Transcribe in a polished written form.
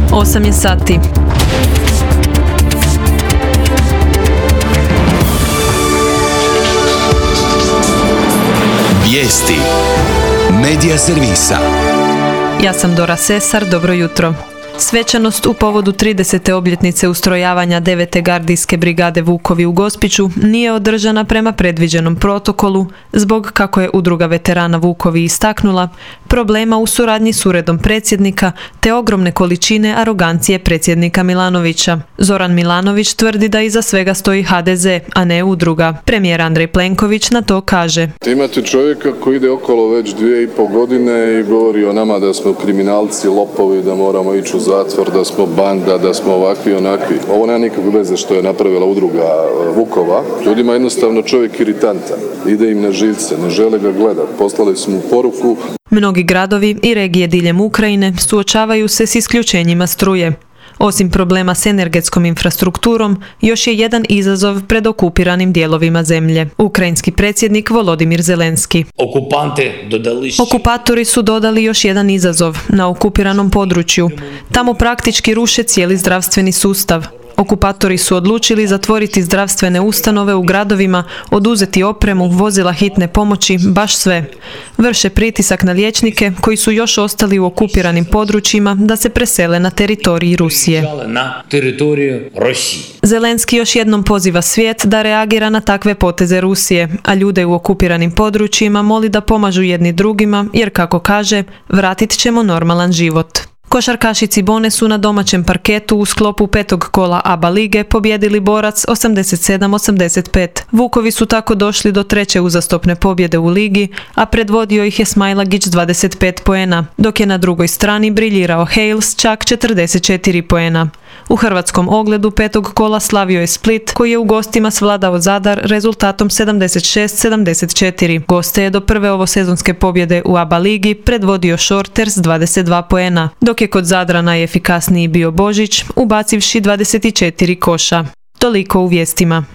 8 je sati. Vijesti Medija servisa. Ja sam Dora Sesar, dobro jutro. Svečanost u povodu 30. obljetnice ustrojavanja 9. gardijske brigade Vukovi u Gospiću nije održana prema predviđenom protokolu zbog, kako je Udruga veterana Vukovi istaknula, problema u suradnji s uredom predsjednika te ogromne količine arogancije predsjednika Milanovića. Zoran Milanović tvrdi da iza svega stoji HDZ, a ne udruga. Premijer Andrej Plenković na to kaže: Imate čovjeka koji ide okolo već 2,5 godine i govori o nama da smo kriminalci, lopovi, da moramo ići u zatvor, da smo banda, da smo ovakvi, onakvi. Ovo nema nikakve veze što je napravila udruga Vukova. Ljudima jednostavno čovjek iritantan. Ide im na živce, ne žele ga gledati. Poslali su mu poruku. Mnogi gradovi i regije diljem Ukrajine suočavaju se s isključenjima struje. Osim problema s energetskom infrastrukturom, još je jedan izazov pred okupiranim dijelovima zemlje. Ukrajinski predsjednik Volodimir Zelenski. Okupatori su dodali još jedan izazov na okupiranom području. Tamo praktički ruše cijeli zdravstveni sustav. Okupatori su odlučili zatvoriti zdravstvene ustanove u gradovima, oduzeti opremu, vozila hitne pomoći, baš sve. Vrše pritisak na liječnike koji su još ostali u okupiranim područjima da se presele na teritoriji Rusije. Zelenski još jednom poziva svijet da reagira na takve poteze Rusije, a ljude u okupiranim područjima moli da pomažu jedni drugima jer, kako kaže, vratit ćemo normalan život. Košarkaši Cibone su na domaćem parketu u sklopu 5. kola ABA lige pobjedili Borac 87-85. Vukovi su tako došli do 3. uzastopne pobjede u ligi, a predvodio ih je Smajlagić 25 poena, dok je na drugoj strani briljirao Hales čak 44 poena. U hrvatskom ogledu 5. kola slavio je Split, koji je u gostima svladao Zadar rezultatom 76-74. Goste je do prve ovosezonske pobjede u ABA ligi predvodio Shorters 22 poena, dok je kod Zadra najefikasniji bio Božić, ubacivši 24 koša. Toliko u vijestima.